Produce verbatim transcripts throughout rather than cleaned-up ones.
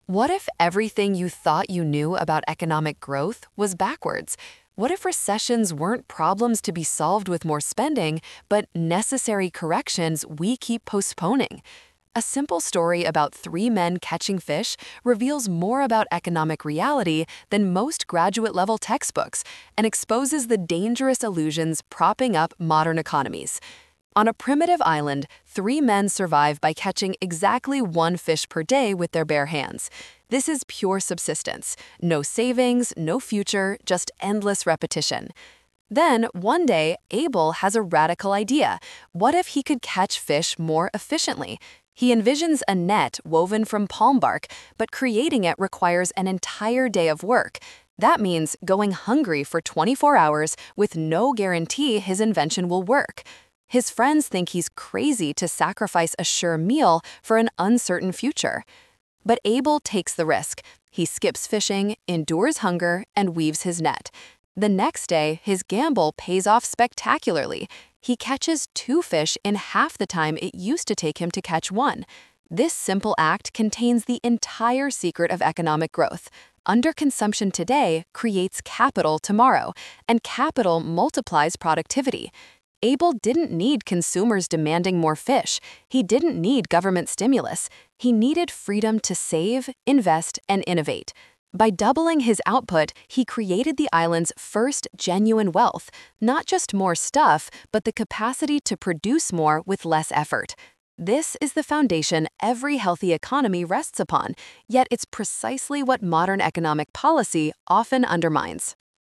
What if everything you thought you knew about economic growth was backwards? What if recessions weren't problems to be solved with more spending, but necessary corrections we keep postponing? A simple story about three men catching fish reveals more about economic reality than most graduate-level textbooks and exposes the dangerous illusions propping up modern economies. On a primitive island, three men survive by catching exactly one fish per day with their bare hands. This is pure subsistence. No savings, no future, just endless repetition. Then, one day, Abel has a radical idea. What if he could catch fish more efficiently? He envisions a net woven from palm bark, but creating it requires an entire day of work. That means going hungry for twenty-four hours with no guarantee his invention will work. His friends think he's crazy to sacrifice a sure meal for an uncertain future. But Abel takes the risk. He skips fishing, endures hunger, and weaves his net. The next day, his gamble pays off spectacularly. He catches two fish in half the time it used to take him to catch one. This simple act contains the entire secret of economic growth. Underconsumption today creates capital tomorrow, and capital multiplies productivity. Abel didn't need consumers demanding more fish. He didn't need government stimulus. He needed freedom to save, invest, and innovate. By doubling his output, he created the island's first genuine wealth, not just more stuff, but the capacity to produce more with less effort. This is the foundation every healthy economy rests upon, yet it's precisely what modern economic policy often undermines.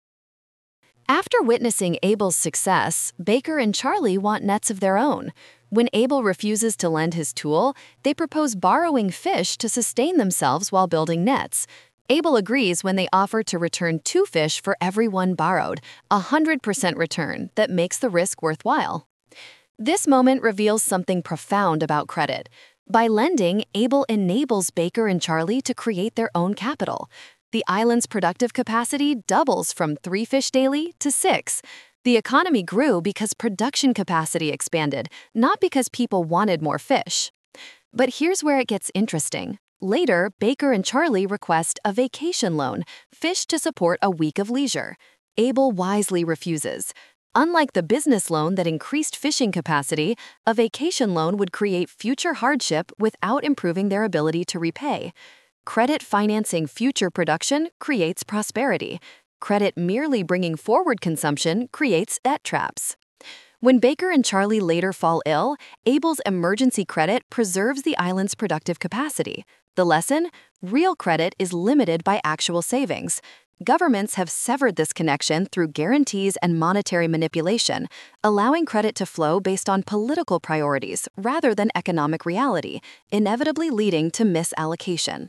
After witnessing Abel's success, Baker and Charlie want nets of their own. When Abel refuses to lend his tool, they propose borrowing fish to sustain themselves while building nets. Abel agrees when they offer to return two fish for every one borrowed, a one hundred percent return that makes the risk worthwhile. This moment reveals something profound about credit. By lending, Abel enables Baker and Charlie to create their own capital. The island's productive capacity doubles from three fish daily to six. The economy grew because production capacity expanded, not because people wanted more fish. But here's where it gets interesting. Later, Baker and Charlie request a vacation loan, fish to support a week of leisure. Abel wisely refuses. Unlike the business loan that increased fishing capacity, a vacation loan would create future hardship without improving their ability to repay. Credit financing future production creates prosperity. Credit merely bringing forward consumption creates debt traps. When Baker and Charlie later fall ill, Abel's emergency credit preserves the island's productive capacity. The lesson? Real credit is limited by actual savings. Governments have severed this connection through guarantees and monetary manipulation, allowing credit to flow based on political priorities rather than economic reality, inevitably leading to misallocation.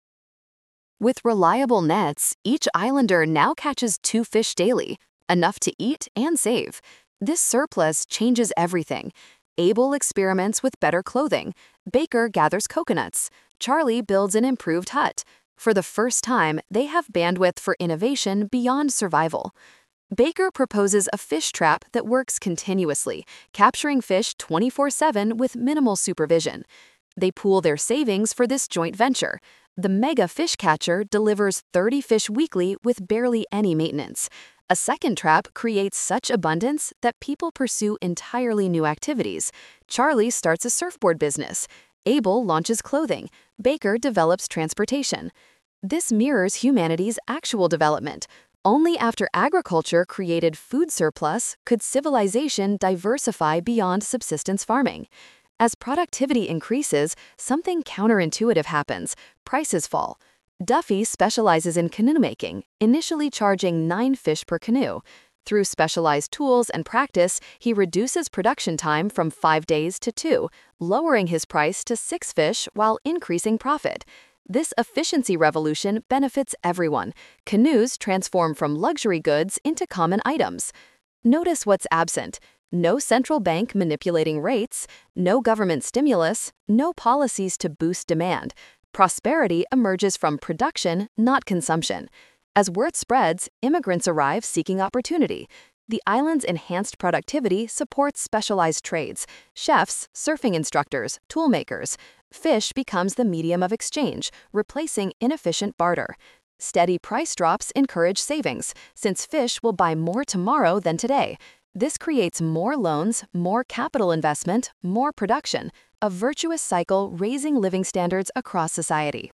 With reliable nets, each islander now catches two fish daily, enough to eat and save. This surplus changes everything. Abel experiments with better clothing. Baker gathers coconuts. Charlie builds an improved hut. For the first time, they have bandwidth for innovation beyond survival. Baker proposes a fish trap that works continuously, capturing fish twenty-four seven with minimal supervision. They pool their savings for this joint venture. The mega fish catcher delivers thirty fish weekly with barely any maintenance. A second trap creates such abundance that people pursue entirely new activities. Charlie starts a surfboard business. Abel launches clothing. Baker develops transportation. This mirrors humanity's actual development. Only after agriculture created food surplus could civilization diversify beyond subsistence farming. As productivity increases, something counterintuitive happens. Prices fall. Duffy specializes in canoe making, initially charging nine fish per canoe. Through specialized tools and practice, he reduces production time from five days to two, lowering his price to six fish while increasing profit. This efficiency revolution benefits everyone. Canoes transform from luxury goods into common items. Notice what's absent. No central bank manipulating rates, no government stimulus, no policies to boost demand. Prosperity emerges from production, not consumption. As worth spreads, immigrants arrive seeking opportunity. The island's enhanced productivity supports specialized trades: chefs, surfing instructors, toolmakers. Fish becomes the medium of exchange, replacing inefficient barter. Steady price drops encourage savings, since fish will buy more tomorrow than today. This creates more loans, more capital investment, more production, a virtuous cycle raising living standards across society.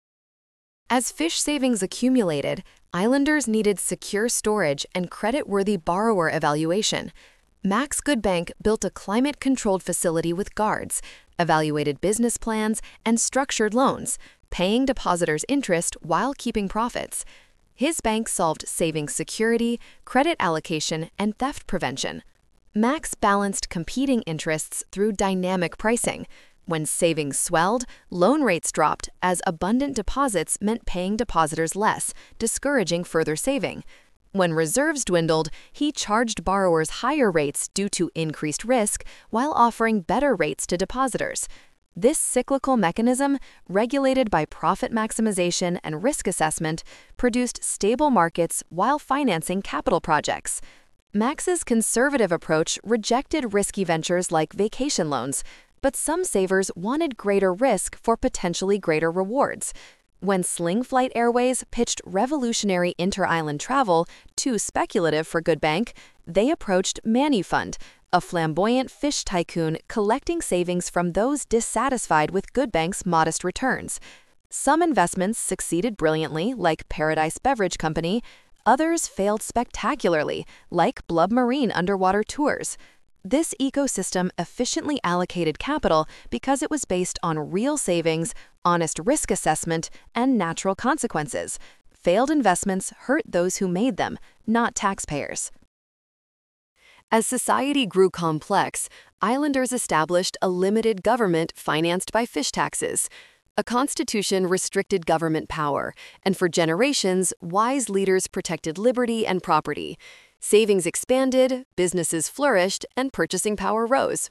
As fish savings accumulated, islanders needed secure storage and credit-worthy borrower evaluation. Max Good Bank built a climate-controlled facility with guards, evaluated business plans, and structured loans, paying depositors interest while keeping profits. His bank solved savings security, credit allocation, and theft prevention. Max balanced competing interests through dynamic pricing. When savings swelled, loan rates dropped as abundant deposits meant paying depositors less, discouraging further saving. When reserves dwindled, he charged borrowers higher rates due to increased risk while offering better rates to depositors. This cyclical mechanism, regulated by profit maximization and risk assessment, produced stable markets while financing capital projects. Max's conservative approach rejected risky ventures like vacation loans, but some savers wanted greater risk for potentially greater rewards. When Slingflight Airways pitched revolutionary inter-island travel, too speculative for Good Bank, they approached Manufund, a flamboyant fish tycoon collecting savings from those dissatisfied with Good Bank's modest returns. Some investments succeeded brilliantly, like Paradise Beverage Company. Others failed spectacularly, like Blub Marine Underwater Tours. This ecosystem efficiently allocated capital because it was based on real savings, honest risk assessment, and natural consequences. Failed investments hurt those who made them, not taxpayers. As society grew complex, islanders established a limited government financed by fish taxes. A constitution restricted government power, and for generations, wise leaders protected liberty and property. Savings expanded, businesses flourished, and purchasing power rose.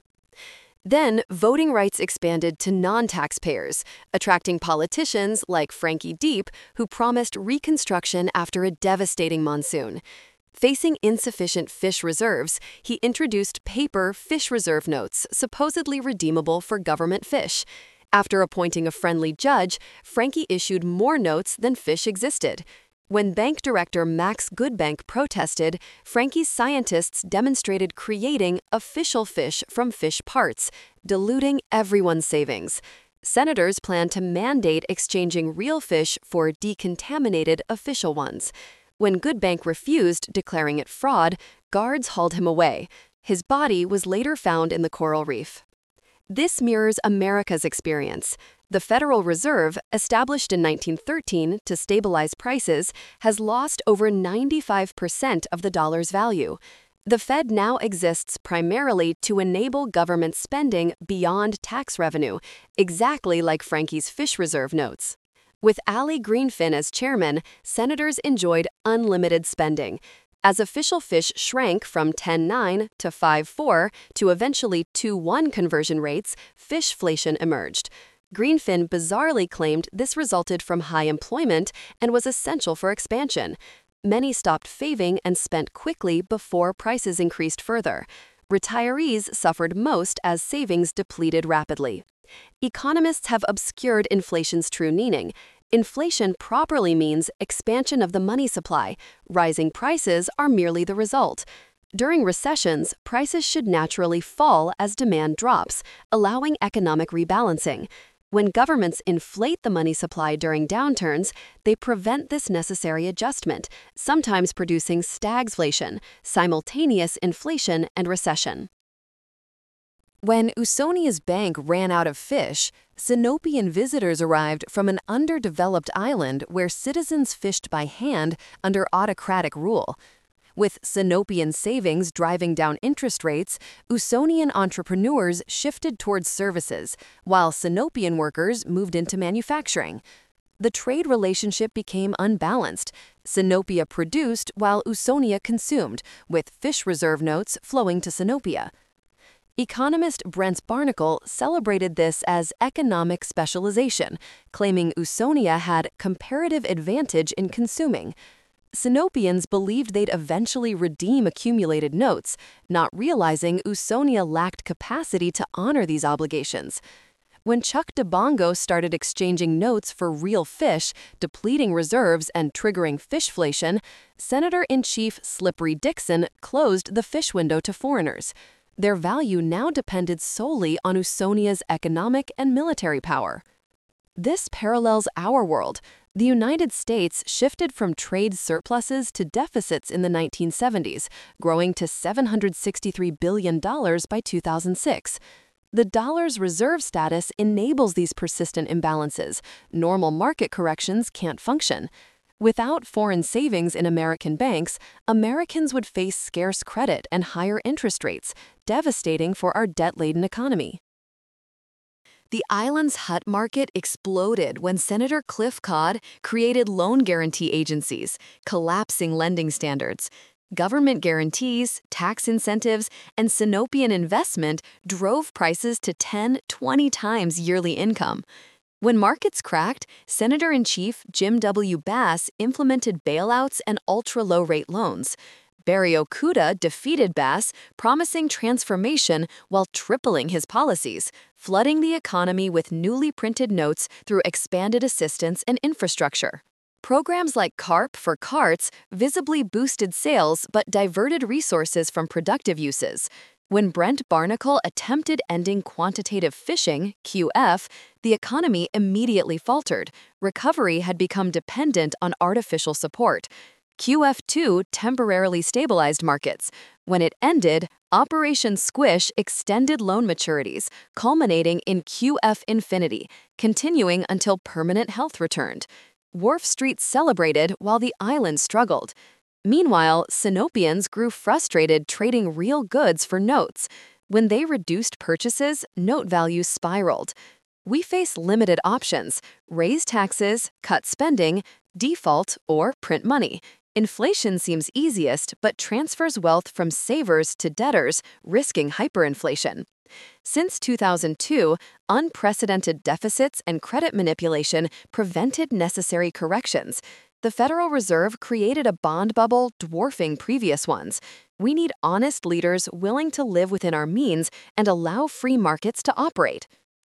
Then, voting rights expanded to non-taxpayers, attracting politicians like Frankie Deep, who promised reconstruction after a devastating monsoon. Facing insufficient fish reserves, he introduced paper fish reserve notes, supposedly redeemable for government fish. After appointing a friendly judge, Frankie issued more notes than fish existed. When bank director Max Good Bank protested, Frankie's scientists demonstrated creating official fish from fish parts, diluting everyone's savings. Senators planned to mandate exchanging real fish for decontaminated official ones. When Good Bank refused, declaring it fraud, guards hauled him away. His body was later found in the coral reef. This mirrors America's experience. The Federal Reserve, established in nineteen thirteen to stabilize prices, has lost over ninety-five percent of the dollar's value. The Fed now exists primarily to enable government spending beyond tax revenue, exactly like Frankie's fish reserve notes. With Ali Greenfin as chairman, senators enjoyed unlimited spending. As official fish shrank from ten nine to five four to eventually two one conversion rates, fishflation emerged. Greenfin bizarrely claimed this resulted from high employment and was essential for expansion. Many stopped faving and spent quickly before prices increased further. Retirees suffered most as savings depleted rapidly. Economists have obscured inflation's true meaning. Inflation properly means expansion of the money supply. Rising prices are merely the result. During recessions, prices should naturally fall as demand drops, allowing economic rebalancing. When governments inflate the money supply during downturns, they prevent this necessary adjustment, sometimes producing stagflation, simultaneous inflation and recession. When Usonia's bank ran out of fish, Sinopean visitors arrived from an underdeveloped island where citizens fished by hand under autocratic rule. With Sinopean savings driving down interest rates, Usonian entrepreneurs shifted towards services, while Sinopean workers moved into manufacturing. The trade relationship became unbalanced. Sinopia produced while Usonia consumed, with fish reserve notes flowing to Sinopia. Economist Brent Barnacle celebrated this as economic specialization, claiming Usonia had comparative advantage in consuming. Sinopeans believed they'd eventually redeem accumulated notes, not realizing Usonia lacked capacity to honor these obligations. When Chuck DeBongo started exchanging notes for real fish, depleting reserves and triggering fishflation, Senator-in-Chief Slippery Dixon closed the fish window to foreigners. Their value now depended solely on Usonia's economic and military power. This parallels our world. The United States shifted from trade surpluses to deficits in the nineteen seventies, growing to seven hundred sixty-three billion dollars by two thousand six. The dollar's reserve status enables these persistent imbalances. Normal market corrections can't function. Without foreign savings in American banks, Americans would face scarce credit and higher interest rates, devastating for our debt-laden economy. The island's H U D market exploded when Senator Cliff Codd created loan guarantee agencies, collapsing lending standards. Government guarantees, tax incentives, and Sinopean investment drove prices to ten, twenty times yearly income. When markets cracked, Senator-in-Chief Jim W. Bass implemented bailouts and ultra-low-rate loans. Barry Okuda defeated Bass, promising transformation while tripling his policies, flooding the economy with newly printed notes through expanded assistance and infrastructure. Programs like CARP for carts visibly boosted sales but diverted resources from productive uses. When Brent Barnacle attempted ending quantitative fishing, Q F, the economy immediately faltered. Recovery had become dependent on artificial support. Q F two temporarily stabilized markets. When it ended, Operation Squish extended loan maturities, culminating in Q F Infinity, continuing until permanent health returned. Wharf Street celebrated while the island struggled. Meanwhile, Sinopeans grew frustrated trading real goods for notes. When they reduced purchases, note values spiraled. We face limited options: raise taxes, cut spending, default, or print money. Inflation seems easiest, but transfers wealth from savers to debtors, risking hyperinflation. Since two thousand two, unprecedented deficits and credit manipulation prevented necessary corrections. The Federal Reserve created a bond bubble dwarfing previous ones. We need honest leaders willing to live within our means and allow free markets to operate.